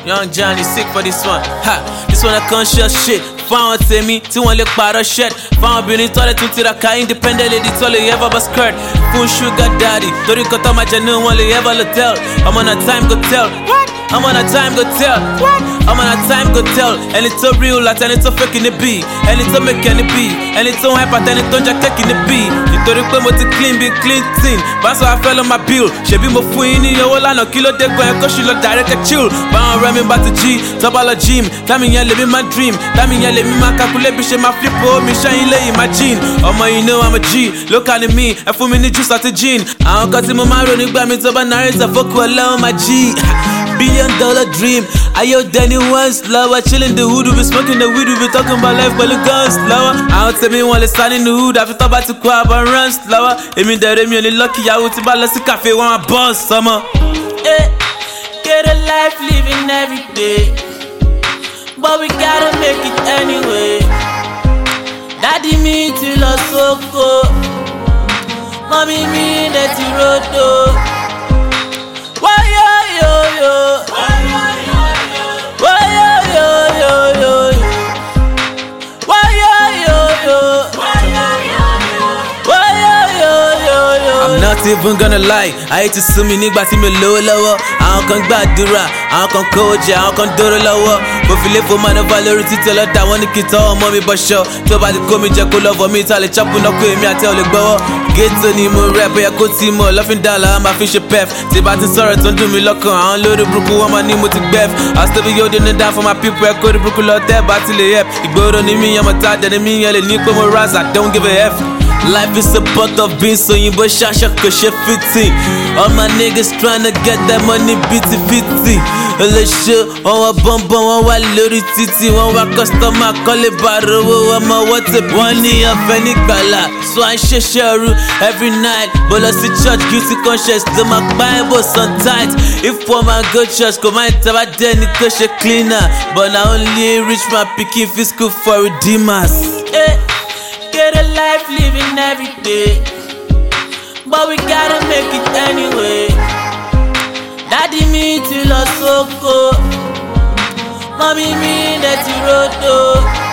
Young Johnny sick for this one. Ha, this one a conscious shit. Fáwọn tèmi tí wọ́n lè pààrọ̀ shirt. Fáwọn obìnrin tọ́lẹ̀ tún tiraka independent lady tọ́lẹ̀ ever but skirt. Fún sugar daddy, torí kan tó máa jẹ ní wọ́n lè ever lè tell. I'm on a time go tell. I'm on a time go tell. I'm on a time go tell. Ẹni tó real àti ẹni tó fake ní bí. Ẹni tó make ẹni bí. Ẹni tó hype àti ẹni tó jẹ cake ní bí. Nítorí pé mo ti clean bí clean. Báṣọ afẹ́ ló máa bill. Ṣèbí mo fún yín ní owó lánàá kí ló dé gan ẹ̀ kó ṣì lọ direct ẹ̀ chill. Báwọn ọ̀rẹ́ mi bá ti jí, tọ́ba lọ gym. Támi yẹn lèmi máa dream. Támi yẹn lèmi máa calculate bí ṣe máa flip owó mi ṣẹ́yìn lé imagine. Ọmọ you know I'm a G, look at me, ẹ fún mi ní juice àti gin. Àwọn kan tí mo máa ń rò nígbà mi tó bá narrate fókù ọlọ́run máa G. $1 billion dream. Ayo Danny once lower, chillin' the hood, we be smoking the weed, we be talking about life, but the guns lower. I don't tell me one stand in the hood, I feel about to quab and run slower. It mean that me only lucky, I would to balance the cafe when I boss summer. Hey, get a life living every day, but we gotta make it anyway. Daddy me till us so cool, mommy me let you road. I'm not even gonna lie, I hate to sue me nígbà tí mi lówó lọ́wọ́. Àwọn kan gbàdúrà, àwọn kan kówó jẹ, àwọn kan dóró lọ́wọ́. Mo fi lé fún manova lórí títí ọlọ́dà wọn ní kí n tọ́ ọmọ mi bọ́ṣọ́. Tó bá ti kó mi jẹ kó lọ́fọ̀ mi ta lè chọ́pù náà kó èmi àti ẹ̀ ò lè gbọ́wọ́. Ghetto ni mo rap, bóyá kó tí mo lọ́fín dàlà, máa fi ṣe pef. Tí bá ti sọ̀rọ̀ tó ń dùn mí lọ́kàn, àwọn lórí burúkú wọn máa ní mo ti gbẹ́f. I still be holding it down for my people, ẹ kó rí burúkú lọ tẹ́ bá ti lè help. Ìgboro ni mí, ọmọ tá dẹni mí yẹn lè ní pé mo rise, I don't give a F. Life is a pot of beans, so you boy shasha koshe 15. All my niggas tryna get that money BT 50. Let's show on a bum on one lorry titi, one wa customer call it barrow, one more what's it, one year of any color. So I share every night, but I see church guilty conscious, do my Bible sun tight. If one man go church, come out about then koshe cleaner, but now only rich man picking fiscal for redeemers. Hey. Get a life living every day, but we gotta make it anyway. Daddy me till us so cold, mommy me let you road.